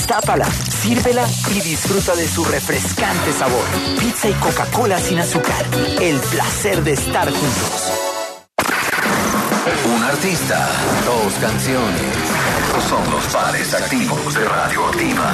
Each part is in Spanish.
Destápala, sírvela y disfruta de su refrescante sabor. Pizza y Coca-Cola sin azúcar. El placer de estar juntos. Un artista, dos canciones. Estos son los pares activos de Radioactiva.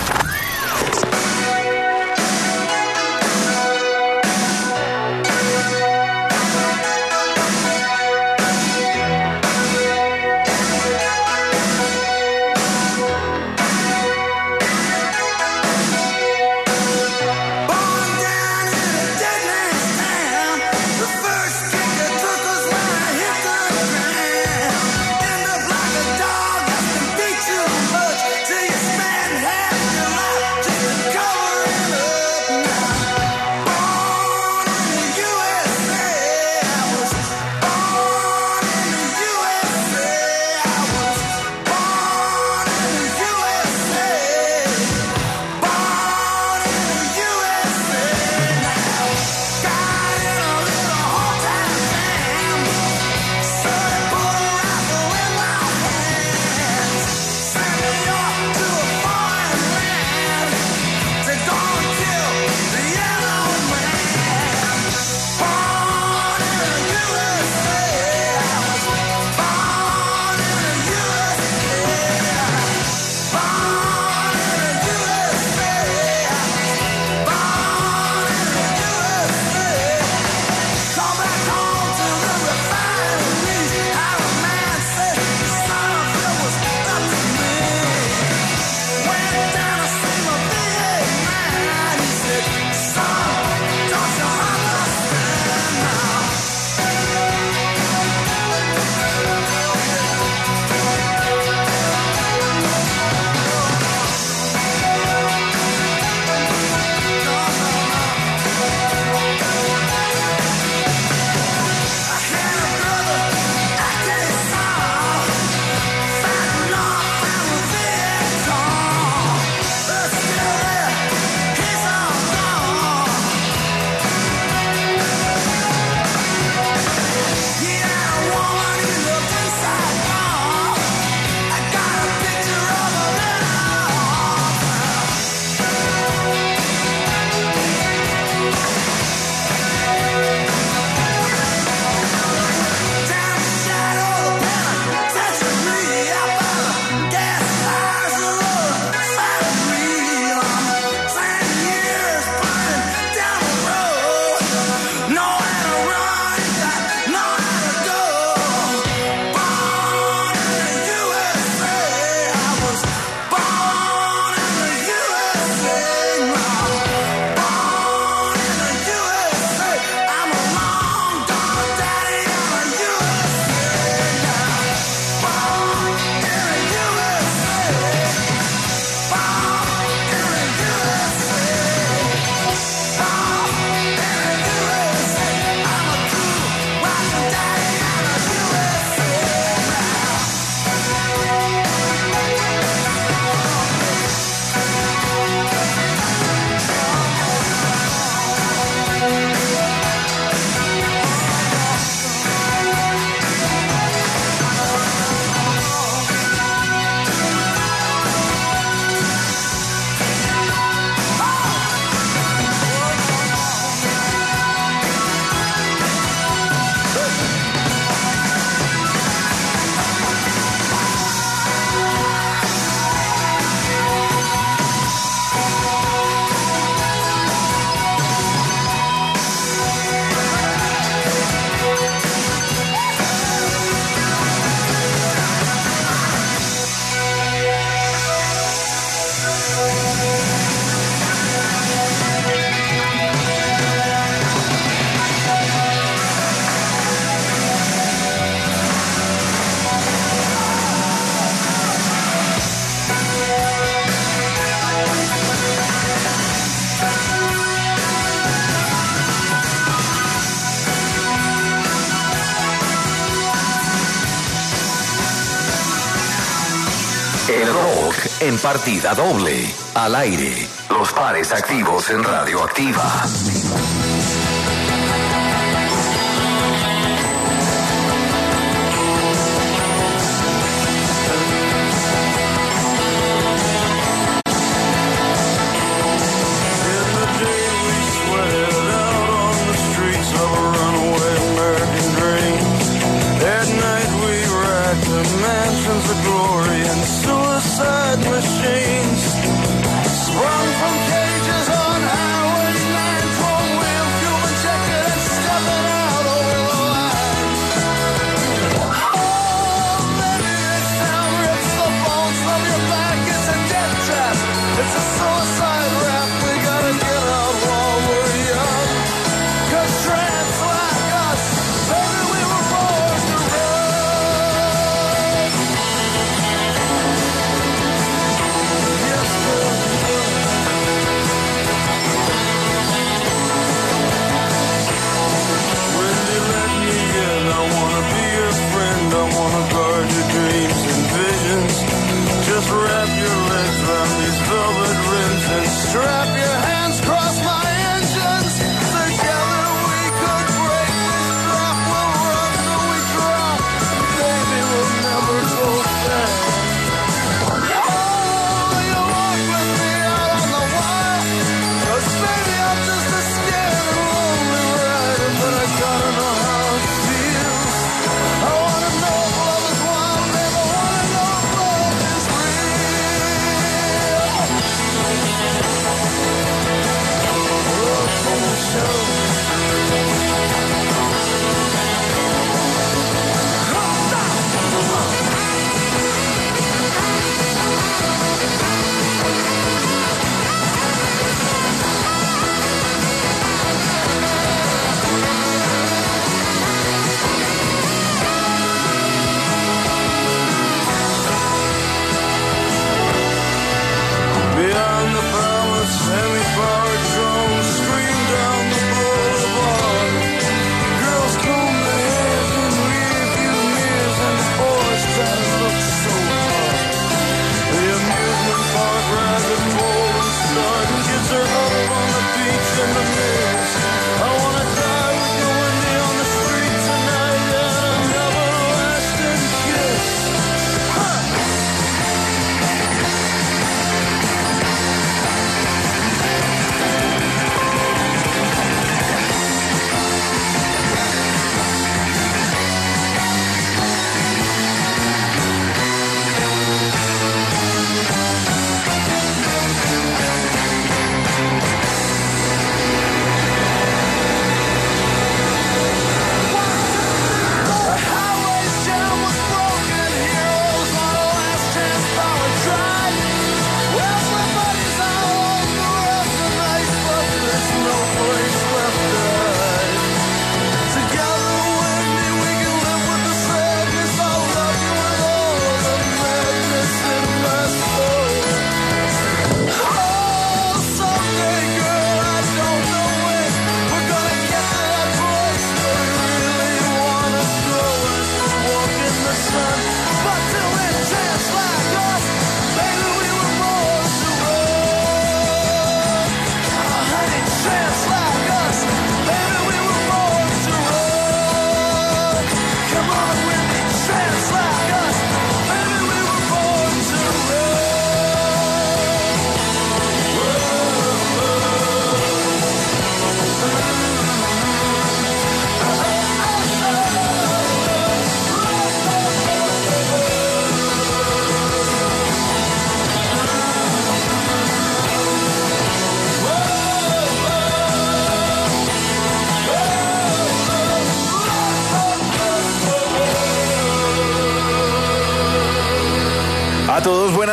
El rock en partida doble. Al aire. Los pares activos en Radioactiva.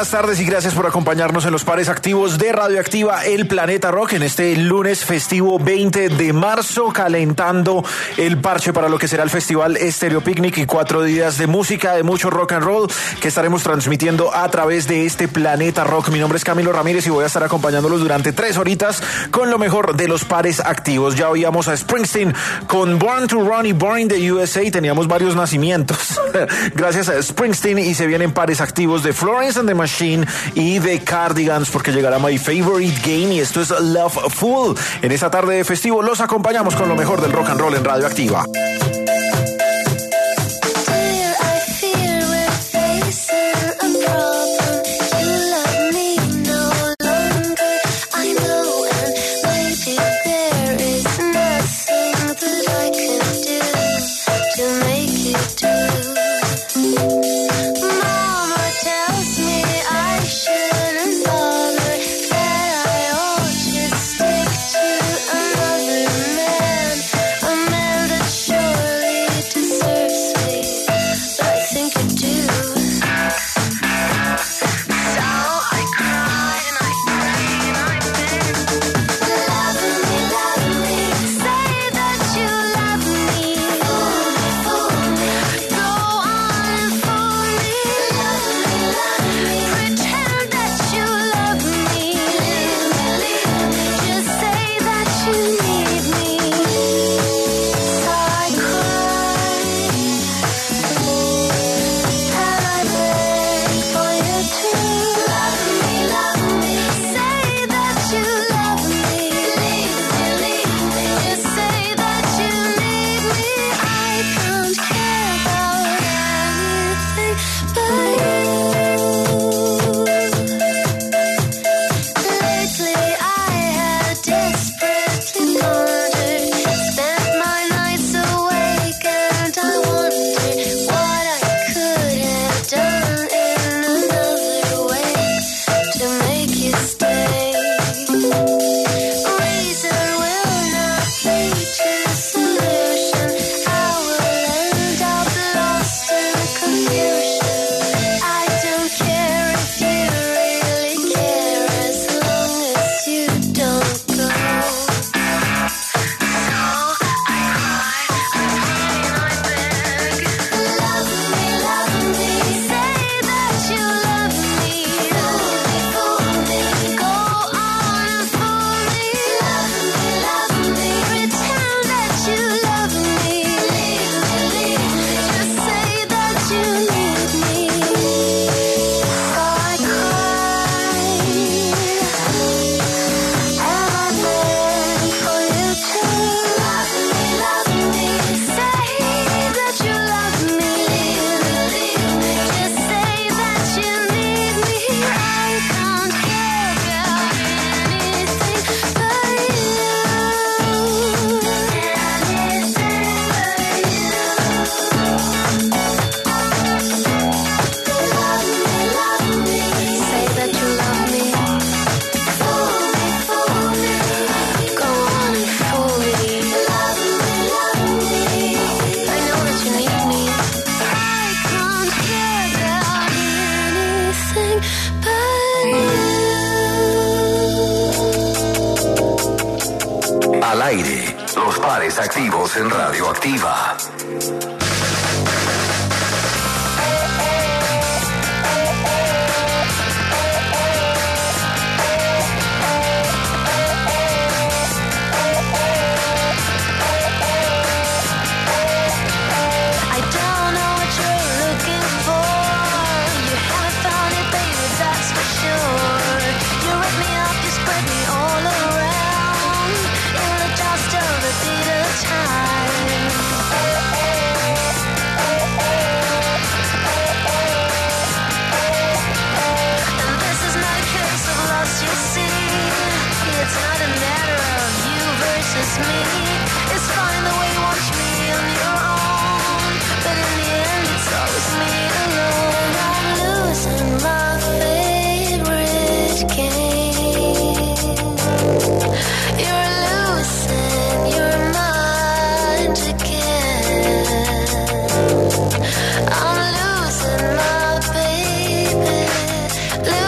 buenas tardes y gracias por acompañarnos en los pares activos de Radioactiva El Planeta Rock en este lunes festivo 20 de marzo, calentando el parche para lo que será el Festival Estéreo Picnic y 4 días de música, de mucho rock and roll que estaremos transmitiendo a través de este Planeta Rock. Mi nombre es Camilo Ramírez y voy a estar acompañándolos durante 3 horitas con lo mejor de los pares activos. Ya oíamos a Springsteen con Born to Run y Born in the USA, teníamos varios nacimientos gracias a Springsteen, y se vienen pares activos de Florence and the Machine y de Cardigans, porque llegará My Favorite Game y esto es Love Fool. En esta tarde de festivo los acompañamos con lo mejor del rock and roll en Radioactiva. Al aire, los pares activos en Radioactiva. I'm losing my baby.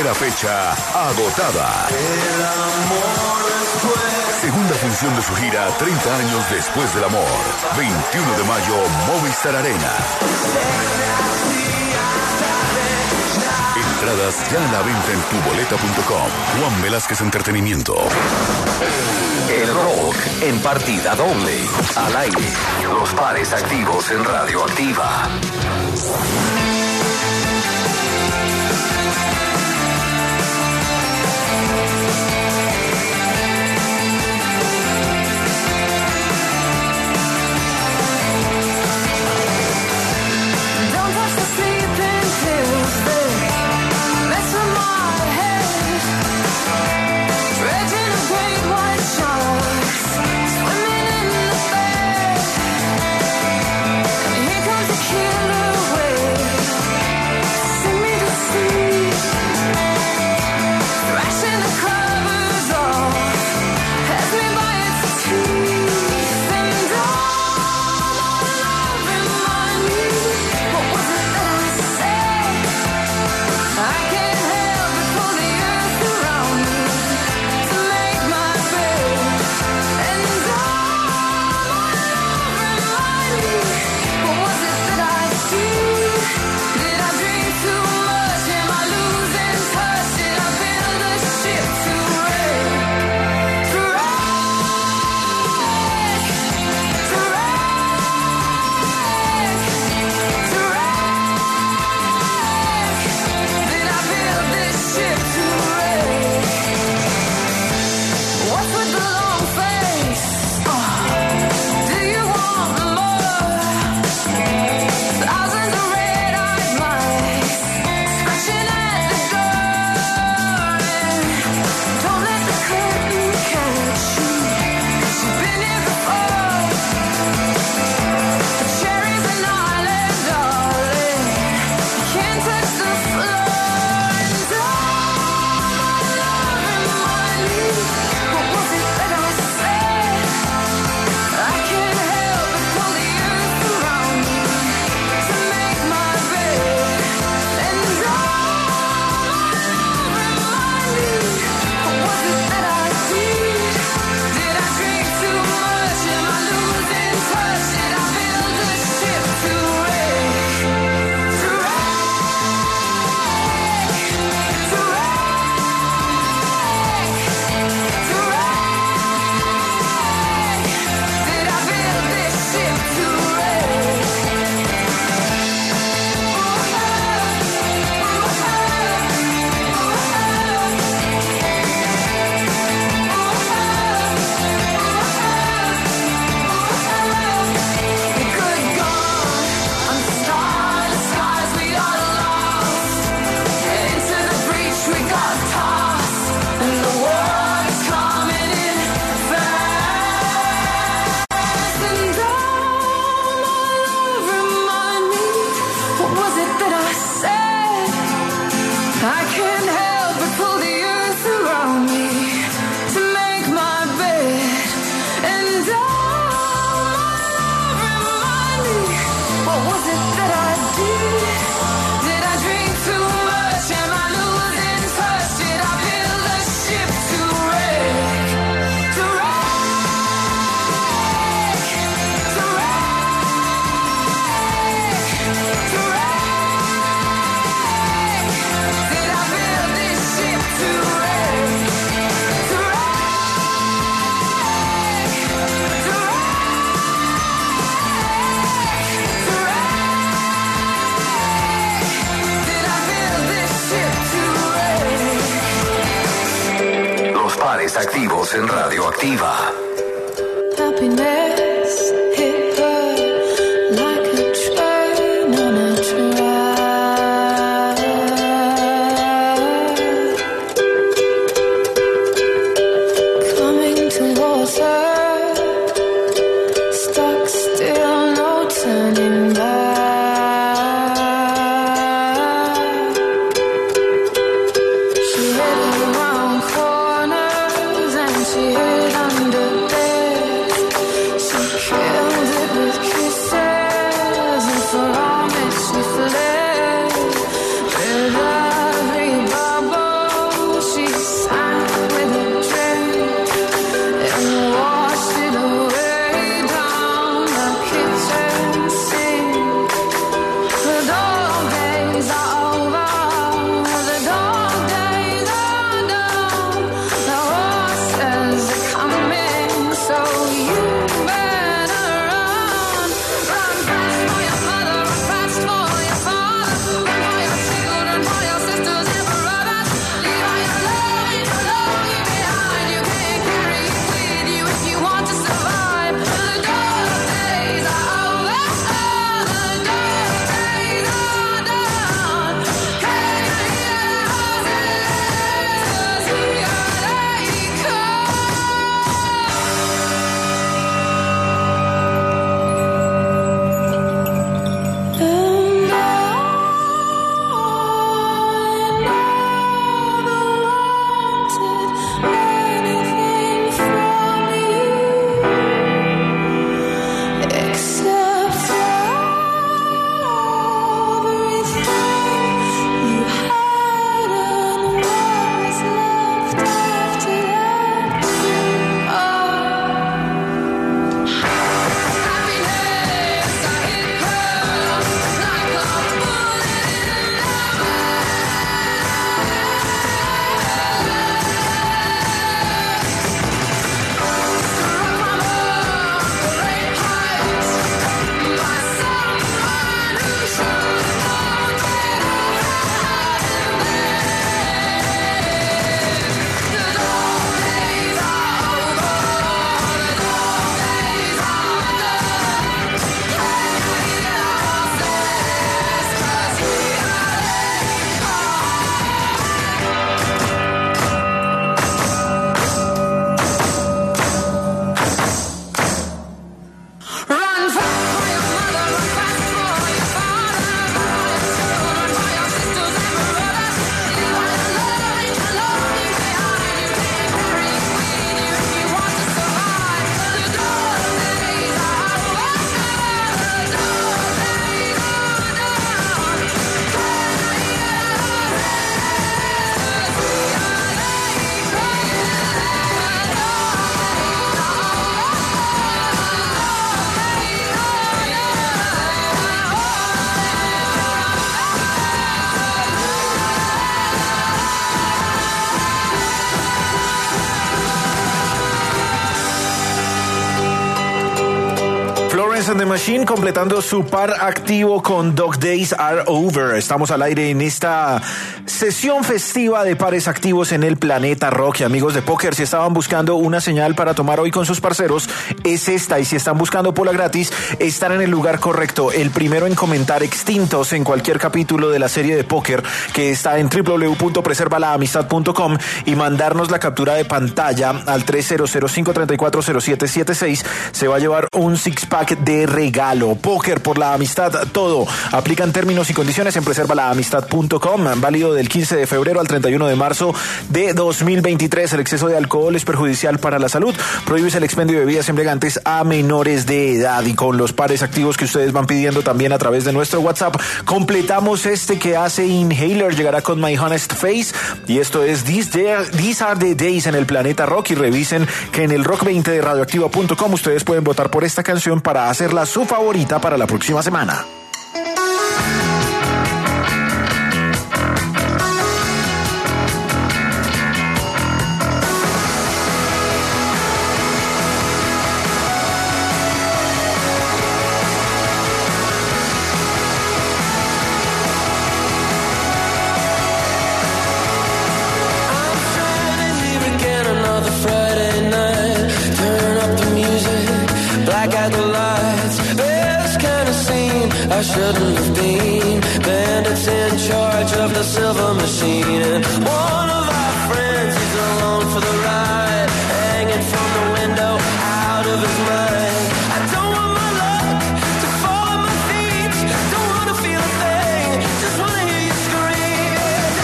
Primera fecha agotada. Segunda función de su gira 30 años después del amor. 21 de mayo, Movistar Arena. Entradas ya a la venta en tuboleta.com. Juan Velázquez Entretenimiento. El rock en partida doble. Al aire. Los pares activos en Radioactiva. Activos en Radioactiva. Happiness hit her like a train on a track. Coming towards her, stuck still, no turning back. She headed around corners and she hid under Florence and the Machine completando su par activo con Dog Days Are Over. Estamos al aire en esta sesión festiva de pares activos en el Planeta Rock. Y amigos de póker, si estaban buscando una señal para tomar hoy con sus parceros, es esta. Y si están buscando pola gratis, están en el lugar correcto. El primero en comentar extintos en cualquier capítulo de la serie de póker que está en www.preservalaamistad.com y mandarnos la captura de pantalla al 300-534-0776 se va a llevar un six-pack de regalo. Póker por la amistad, todo. Aplican términos y condiciones en preservalaamistad.com. Válido del 15 de febrero al 31 de marzo de 2023. El exceso de alcohol es perjudicial para la salud. Prohíbes el expendio de bebidas embriagantes a menores de edad. Y con los pares activos que ustedes van pidiendo también a través de nuestro WhatsApp, completamos este que hace Inhaler. Llegará con My Honest Face. Y esto es These Are the Days en el Planeta Rock. Y revisen que en el Rock20 de radioactiva.com ustedes pueden votar por esta canción para hacerla su favorita para la próxima semana. I shouldn't have been. Bandits in charge of the silver machine. And one of our friends is alone for the ride, hanging from the window, out of his mind. I don't want my luck to fall at my feet. Don't want to feel a thing, just want to hear you scream.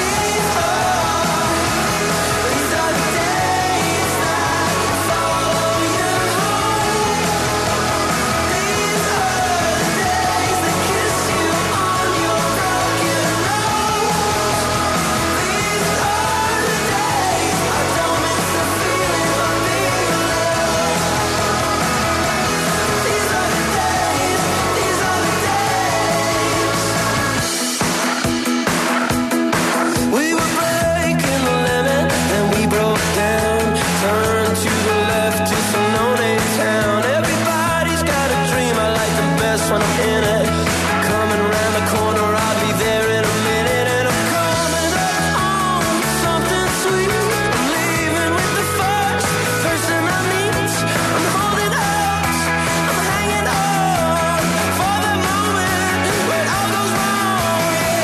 These are the days that follow you home. These are the days that kiss you on your broken nose. These are the days I don't miss the feeling of being alone. These are the days, these are the days. We were breaking the limit, then we broke down. Turned to the left to some no-name town. Everybody's got a dream, I like the best when I'm in it. Coming around the corner, I'll be there in a minute. And I'm coming home with something sweet. I'm leaving with the first person I meet. I'm holding out, I'm hanging on for the moment when all goes wrong.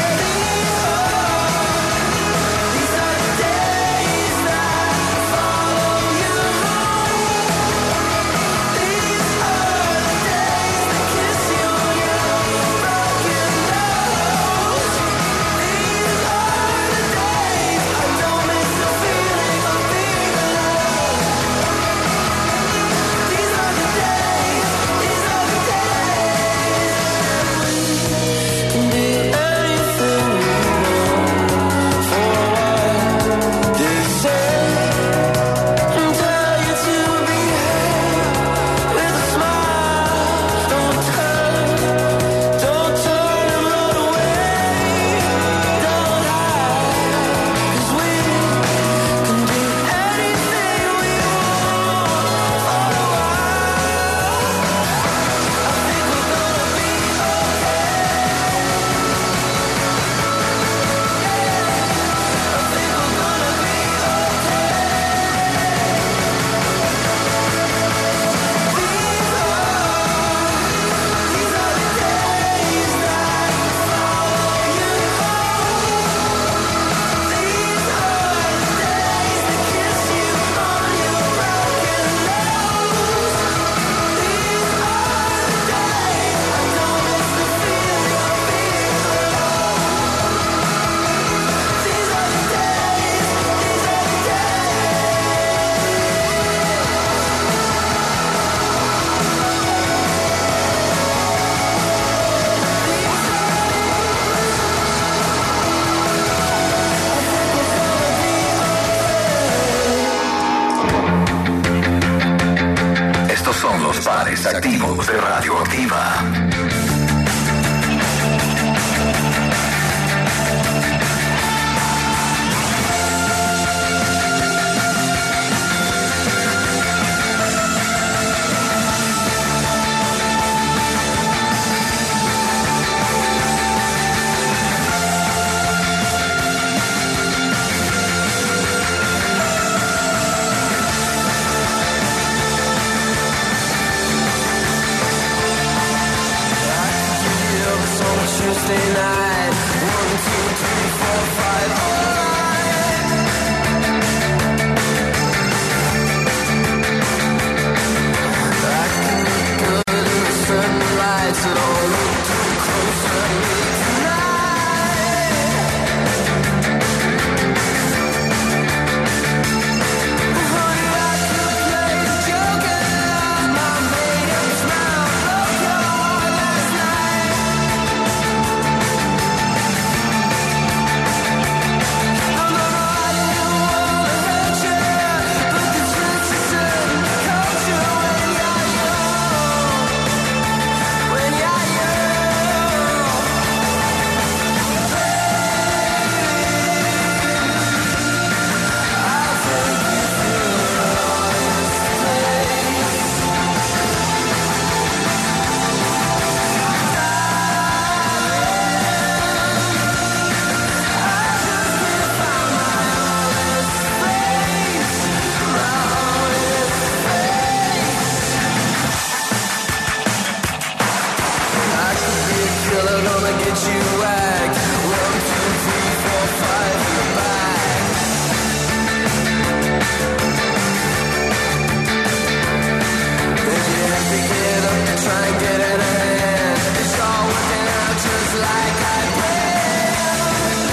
These are the days that follow you home. These are the days that kiss you on your broken nose. These are the days I don't miss the feeling of being alone. These are the days, these are the days. We can do anything we want for a while. They say and tell you to behave with a smile. Don't turn and run away. Don't hide, 'cause we can do anything we want for a while. I think we're gonna be okay. I think we're gonna be These are the days that follow you home. These are the days that kiss you on your broken nose. These are the days I don't miss the feeling of being alone. These are the days, these are the Estos son los pares activos de Radioactiva. they're gonna get you whacked. 1, 2, 3, 4, 5 in the back. If you have to get up to try and get in a hand, it's all working out just like I planned.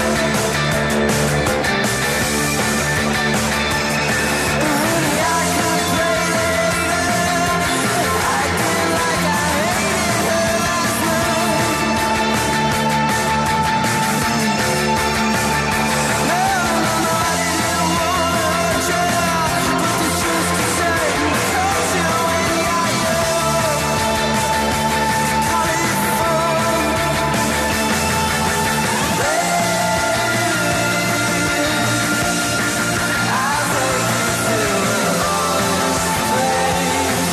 Honey, I could play later, acting like I hated her last night. No, I didn't wanna hurt you, but it's just a certain culture when you're young. Call it fun. I'll take you to an honest place.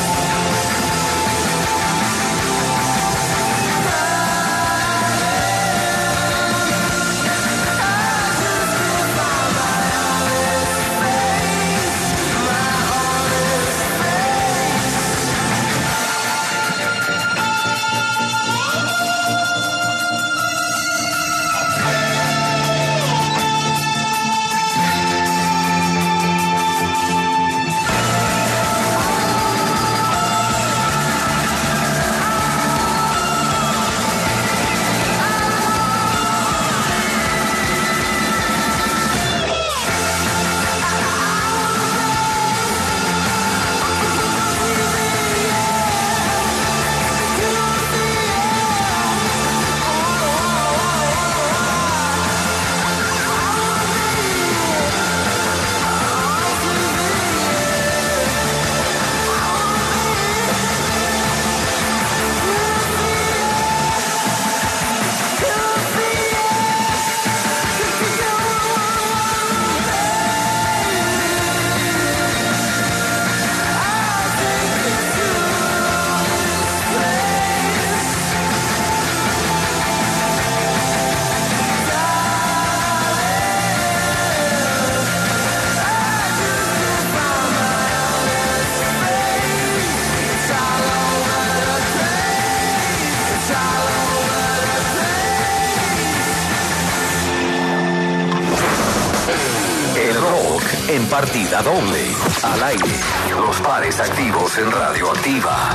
El rock en partida doble. Al aire. Los pares activos en Radioactiva.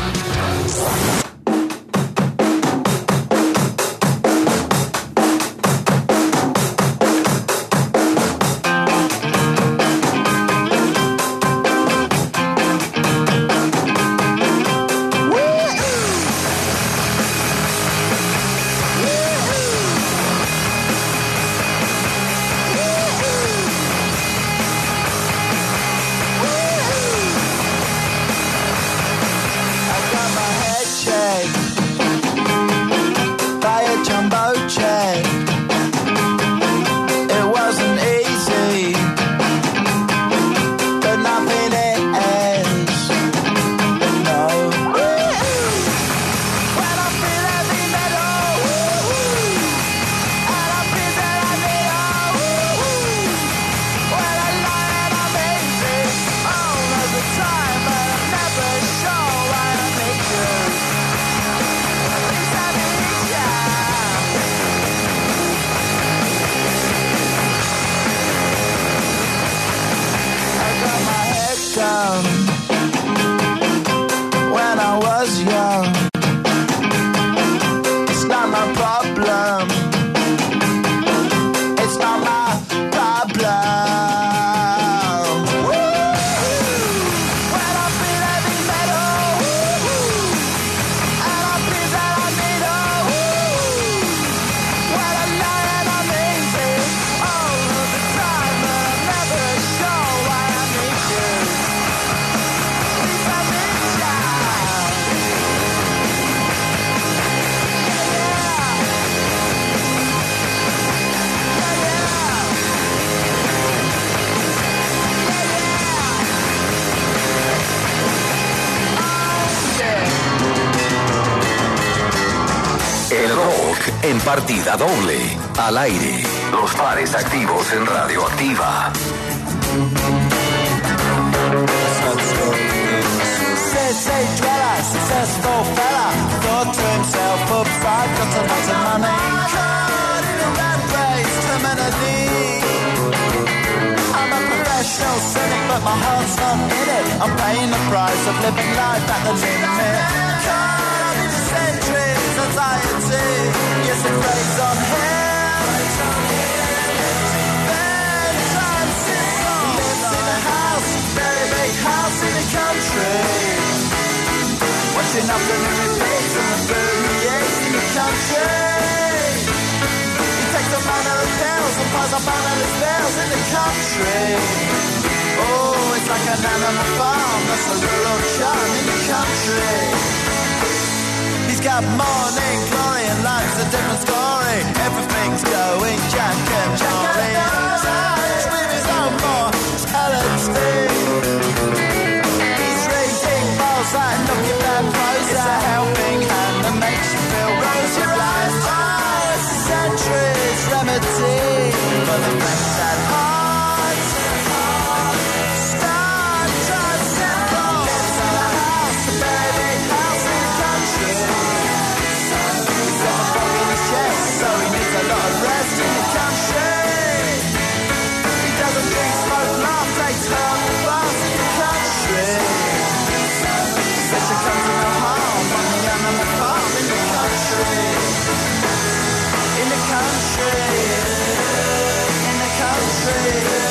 I got my head checked by a jumbo jet. It wasn't easy, but nothing is. No. When I feel heavy metal, and I feel that I need when I lie and I'm easy all of the time, but I'm never sure why I make you. At least I need ya. I got my head down when I was young. It's not my problem. It's not my problem. When I feel heavy metal, and I feel that I need when I lie and I'm easy all of the time, but I'm never sure why I need you. At least I need ya. El rock en partida doble. Al aire. Los pares activos en Radioactiva. Say dweller, successful fella, thought to himself, oops, I've got a lot of money. Caught in a rat race terminally. I'm a professional cynic, but my heart's not in it. I'm paying the price of living life at the limit. Caught in centuries anxiety. Yes, it weighs on him. Then transition. Lives in a house, very big house in the country. Watching afternoon repeats and the food he eats in the country. He takes a manner of pills and piles up analyst bills in the country. Oh, it's like an animal farm, that's a rural charm in the country. He's got morning glory and life's a different story. Everything's going Jack and Jory. Touch with his own mortality. He's reading Balzac, looking at Prozac. It's a helping hand that makes you feel rosy. Oh, it's a century's remedy for the fact that heart. Start tricycle. Lives in a house, a very big house in the country. He's got a fog in his chest, so he needs a lot of rest in the country. He doesn't drink, smoke, laugh, take terrible baths in the country. Such a comes to no harm on the animal farm in the country. In the country. In the country. In the country.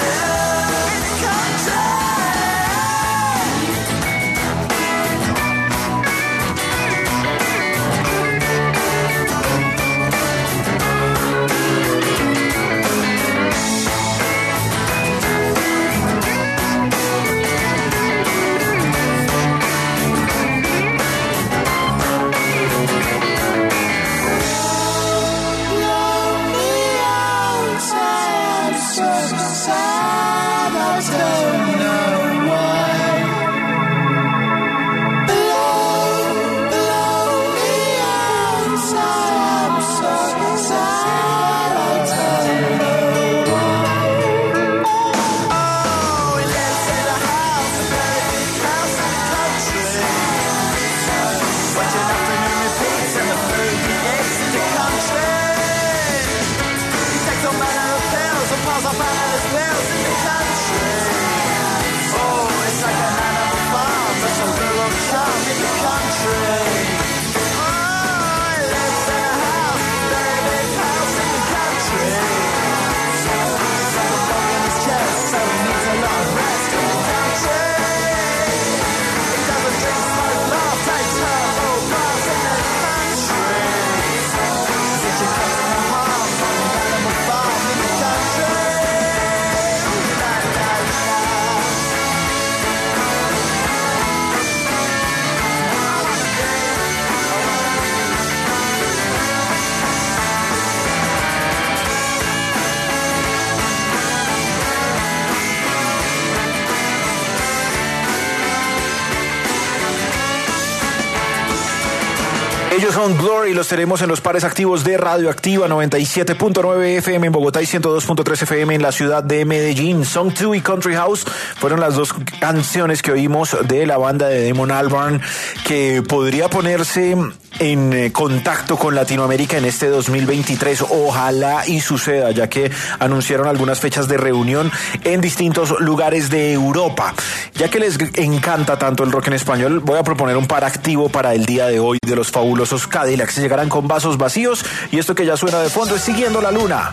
Ellos son Glory, los tenemos en los pares activos de Radioactiva 97.9 FM en Bogotá y 102.3 FM en la ciudad de Medellín. Song 2 y Country House fueron las dos canciones que oímos de la banda de Damon Albarn, que podría ponerse en contacto con Latinoamérica en este 2023. Ojalá y suceda, ya que anunciaron algunas fechas de reunión en distintos lugares de Europa. Ya que les encanta tanto el rock en español, voy a proponer un par activo para el día de hoy de los fabulosos Cadillacs. Llegarán con vasos vacíos y esto que ya suena de fondo es Siguiendo la Luna.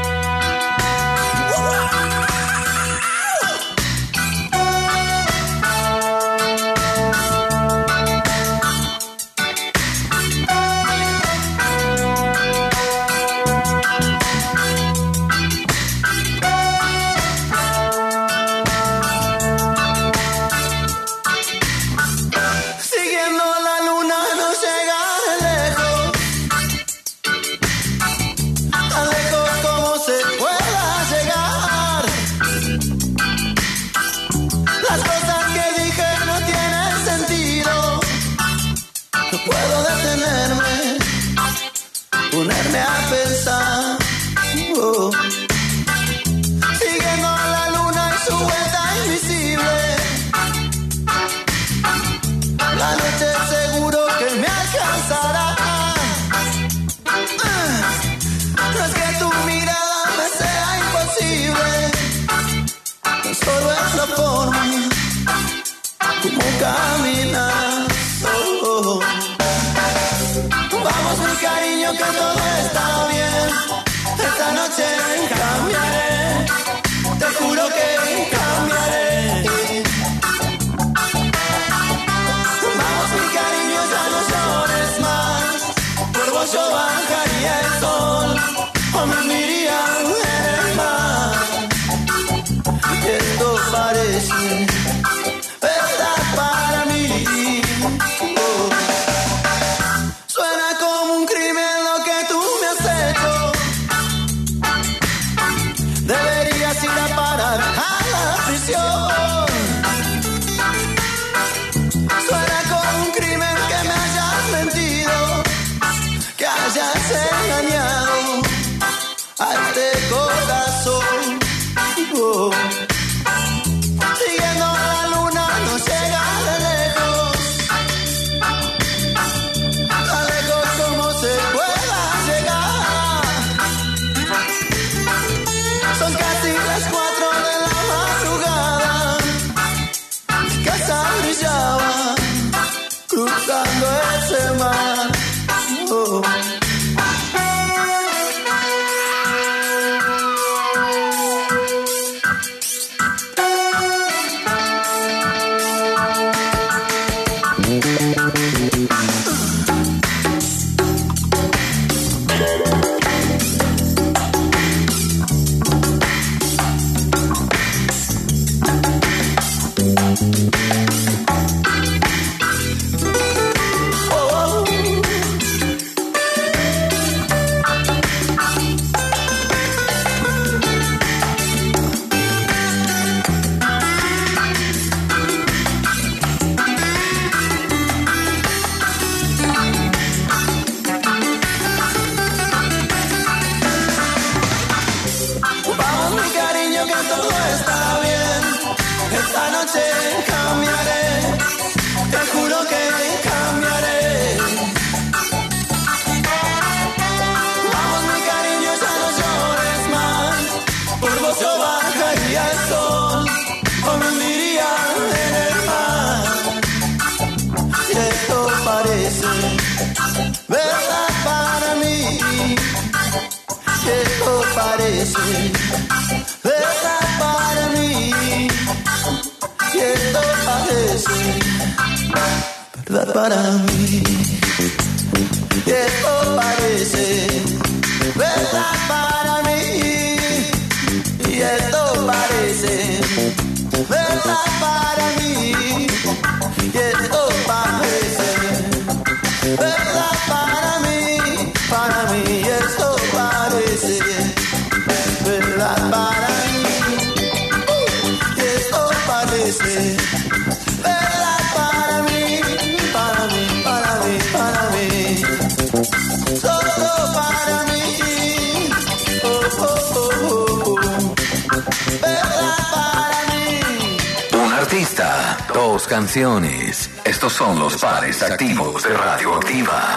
Ponerme a pensar, siguiendo a la luna y su vuelta invisible. La noche seguro que me alcanza. que todo está bien. Esta noche cambiaré, te juro que cambiaré. Vamos mi cariño, ya no llores más. Por vos yo bajaría el sol o me hundiría en el mar. Y esto parece verdad para mí. Oh. Suena como un crimen lo que tú me has hecho. Deberías ir a parar a la prisión. Suena como un crimen que me hayas mentido, que hayas engañado a este corazón. Oh. Siguiendo la luna no llega de lejos, tan lejos como se pueda llegar. Son casi las 4 de la madrugada, mi casa brillaba cruzando ese mar. Oh. Verdad para mí, esto parece verdad para mí, esto parece verdad para mí, esto parece verdad para mí, y esto parece verdad para mí, y esto parece verdad para mí, esto parece verdad para mí, esto parece verdad para mí, para mí, para mí, para mí, todo para mí, oh, oh, oh, oh. Verdad para mí. Un artista, 2 canciones. Estos son los pares activos de Radioactiva.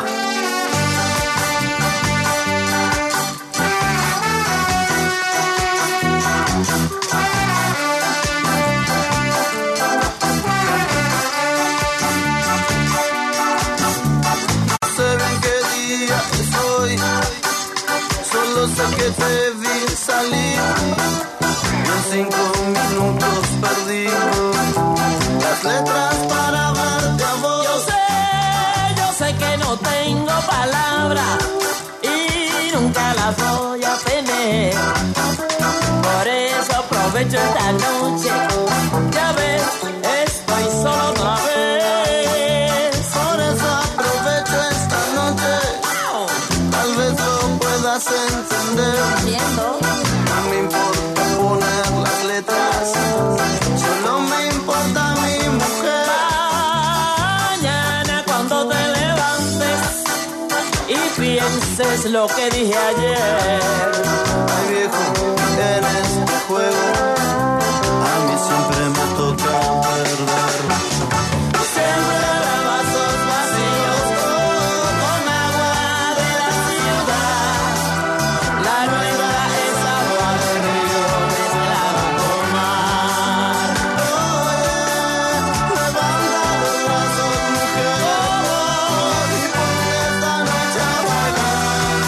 No sé bien qué día es hoy, solo sé que te vi salir y en 5 minutos perdí las letras para hablarte a vos. Yo sé que no tengo palabras y nunca las voy a tener. Por eso aprovecho esta noche, ya ves, estoy solo otra vez. Por eso aprovecho esta noche, tal vez lo puedas entender. Entiendo. No me importa poner las letras, solo me importa mi mujer. Mañana cuando te levantes y pienses lo que dije ayer. Ay viejo, en este juego a mí siempre me toca perder. Siempre de vasos vacíos con agua de la ciudad. La nueva es agua de río mezclada con mar. Levanta los brazos, mujer, y ponte esta noche a bailar.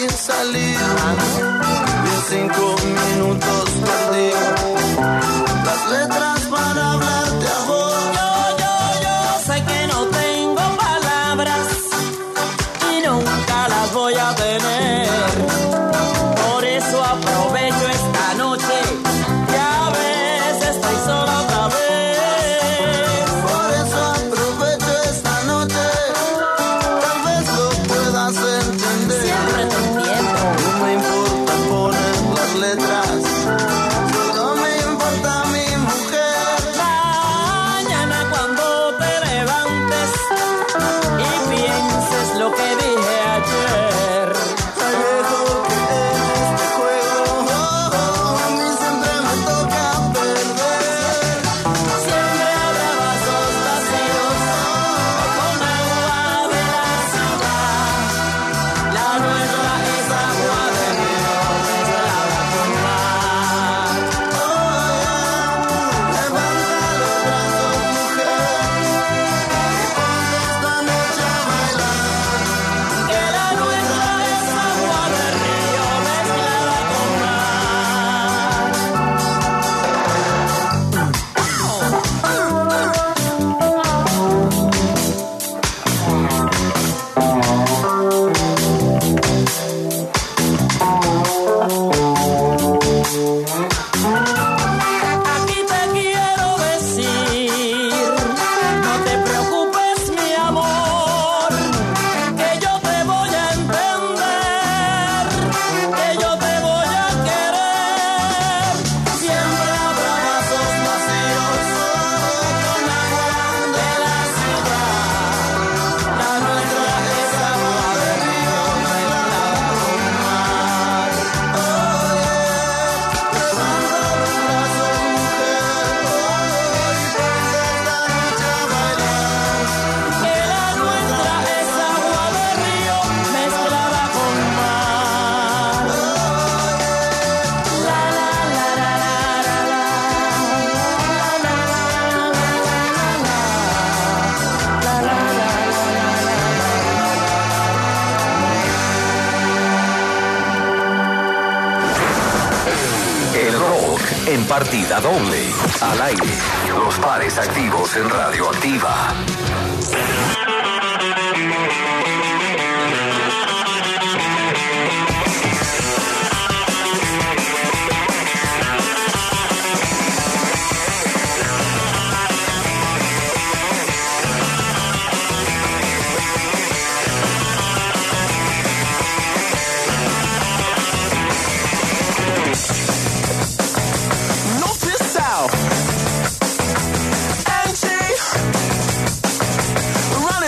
sin salir. Y en 5 minutos perdí las letras para hablarte a vos. Yo sé que no tengo palabras y nunca las voy a tener. Por eso aprovecho esta noche que a veces estoy sola otra vez. Por eso aprovecho esta noche, tal vez lo puedas entender. Siempre te entiendo. No me importa poner las letras, solo me importa mi mujer. Mañana cuando te levantes y pienses lo que dije ayer. Hay mejor que en este juego, a mí siempre me toca perder. Siempre habrá vasos vacíos con agua de la ciudad. La nuestra es agua de río mezclada con mar. Levanta los brazos, mujer, y ponte esta noche a bailar. Que la nuestra es agua de río mezclada con mar. Aquí te quiero decir, no te preocupes mi amor, que yo te voy a entender, que yo te voy a querer. Siempre habrá vasos vacíos con agua de la ciudad. La nuestra es agua de río mezclada con mar. Levanta los brazos, mujer, y ponte esta noche a bailar. Que la nuestra es agua de río mezclada con mar. La la la la la la la. La la la la la la. La la la El rock en partida doble. Al aire. Los pares activos en Radioactiva. North to south, Angie,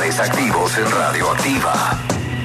pares activos en Radioactiva.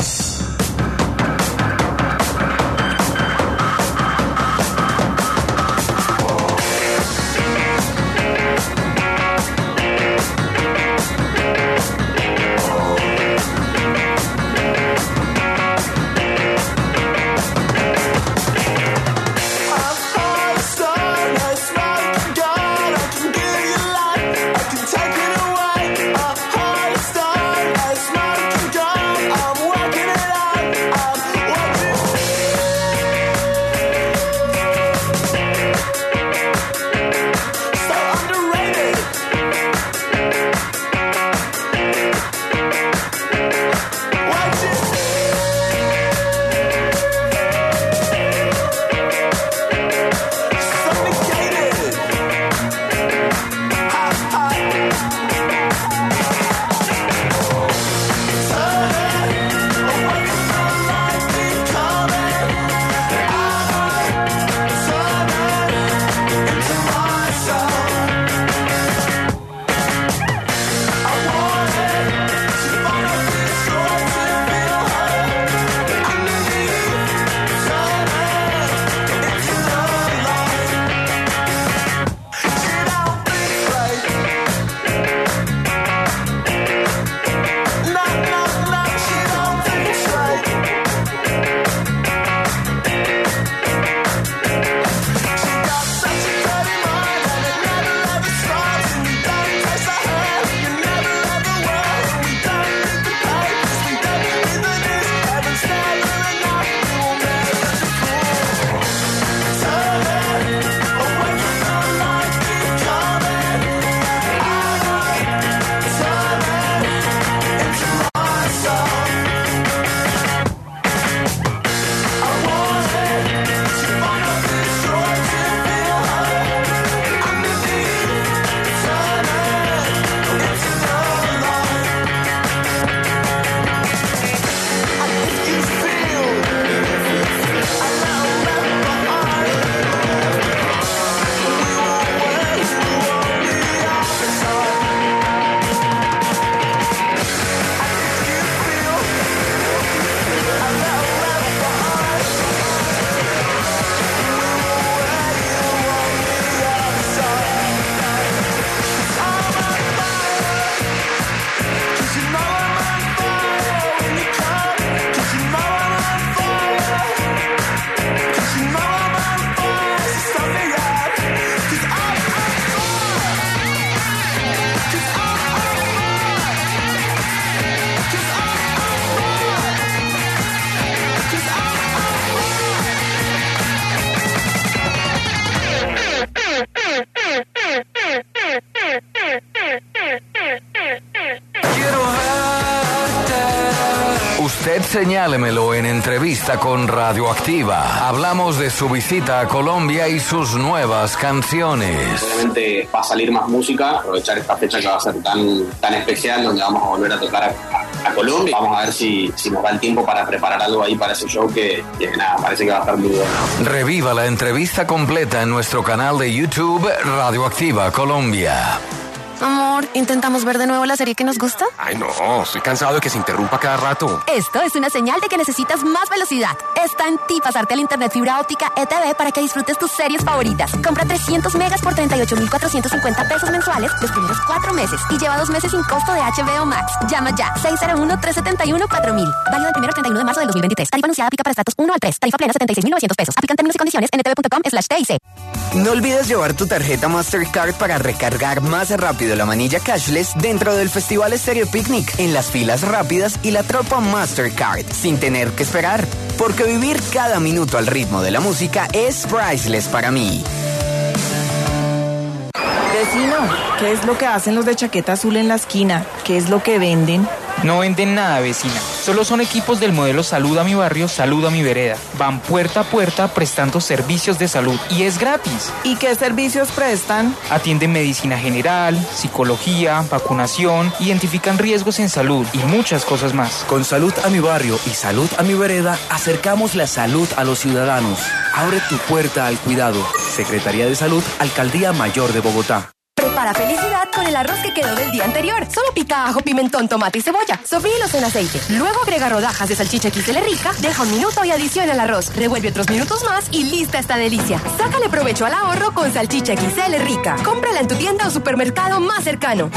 Usted señálemelo en entrevista con Radioactiva. Hablamos de su visita a Colombia y sus nuevas canciones. Obviamente va a salir más música, aprovechar esta fecha que va a ser tan especial, donde vamos a volver a tocar a Colombia. Vamos a ver si nos da el tiempo para preparar algo ahí para ese show que nada, parece que va a estar muy bueno. Reviva la entrevista completa en nuestro canal de YouTube Radioactiva Colombia. Amor, ¿intentamos ver de nuevo la serie que nos gusta? Ay, no, estoy cansado de que se interrumpa cada rato. Esto es una señal de que necesitas más velocidad. Está en ti pasarte al internet fibra óptica ETV para que disfrutes tus series favoritas. Compra 300 megas por 38,450 pesos mensuales los primeros 4 meses y lleva 2 meses sin costo de HBO Max. Llama ya, 601-371-4000. Válido el 1 al 31 de marzo del 2023. Tarifa anunciada aplica para estratos 1 al 3. Tarifa plena 76,900 pesos. Aplican términos y condiciones en etv.com/TIC. No olvides llevar tu tarjeta Mastercard para recargar más rápido la manilla cashless dentro del Festival Estéreo Picnic, en las filas rápidas y la tropa Mastercard, sin tener que esperar. Porque vivir cada minuto al ritmo de la música es priceless para mí. Vecino, ¿qué es lo que hacen los de chaqueta azul en la esquina? ¿Qué es lo que venden? No venden nada, vecina. Solo son equipos del modelo Salud a mi barrio, Salud a mi vereda. Van puerta a puerta prestando servicios de salud y es gratis. ¿Y qué servicios prestan? Atienden medicina general, psicología, vacunación, identifican riesgos en salud y muchas cosas más. Con Salud a mi barrio y Salud a mi vereda, acercamos la salud a los ciudadanos. Abre tu puerta al cuidado. Secretaría de Salud, Alcaldía Mayor de Bogotá. Para felicidad con el arroz que quedó del día anterior. Solo pica ajo, pimentón, tomate y cebolla. Sofríelos en aceite. Luego agrega rodajas de salchicha XL rica, deja un minuto y adiciona el arroz. Revuelve otros minutos más y lista esta delicia. Sácale provecho al ahorro con salchicha XL rica. Cómprala en tu tienda o supermercado más cercano.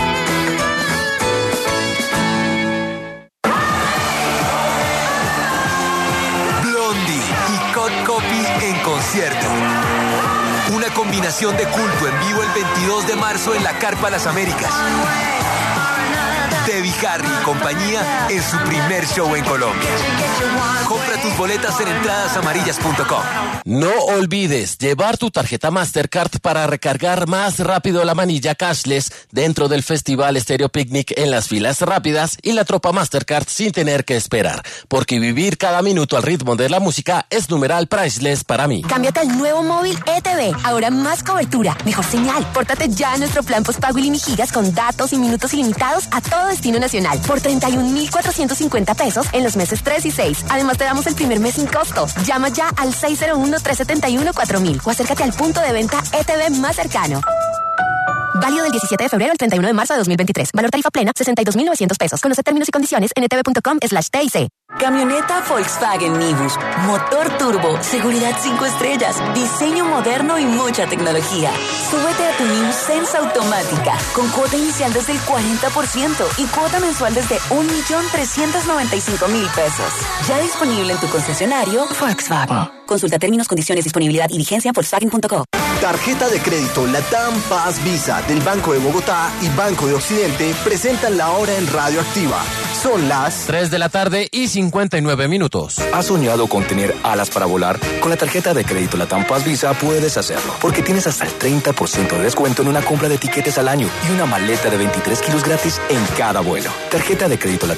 Blondie y Cut Copy en concierto. Una combinación de culto en vivo el 22 de marzo en la Carpa Las Américas. Debbie Harry y compañía en su primer show en Colombia. Compra tus boletas en entradasamarillas.com. No olvides llevar tu tarjeta Mastercard para recargar más rápido la manilla cashless dentro del Festival Estéreo Picnic en las filas rápidas y la tropa Mastercard sin tener que esperar. Porque vivir cada minuto al ritmo de la música es numeral priceless para mí. Cámbiate al nuevo móvil ETV. Ahora más cobertura, mejor señal. Pórtate ya a nuestro plan postpago gigas con datos y minutos ilimitados a todo destino nacional por 31,450 pesos en los meses 3 y 6. Además te damos el primer mes sin costo. Llama ya al 601-371-4000 o acércate al punto de venta ETV más cercano. Válido del 17 de febrero al 31 de marzo de 2023. Valor tarifa plena, 62,900 pesos. Conoce términos y condiciones en etv.com/TIC. Camioneta Volkswagen Nibus. Motor turbo, seguridad 5 estrellas, diseño moderno y mucha tecnología. Súbete a tu Nibus Sense automática con cuota inicial desde el 40% y cuota mensual desde 1,395,000 pesos. Ya disponible en tu concesionario Volkswagen. Consulta términos, condiciones, disponibilidad y vigencia en Volkswagen.co. Tarjeta de crédito Latam Paz Visa del Banco de Bogotá y Banco de Occidente presentan la hora en Radio Activa. Son las 3 de la tarde y 59 minutos. ¿Has soñado con tener alas para volar? Con la tarjeta de crédito Latam Paz Visa puedes hacerlo, porque tienes hasta el 30% de descuento en una compra de tiquetes al año y una maleta de 23 kilos gratis en cada vuelo. Tarjeta de crédito Latam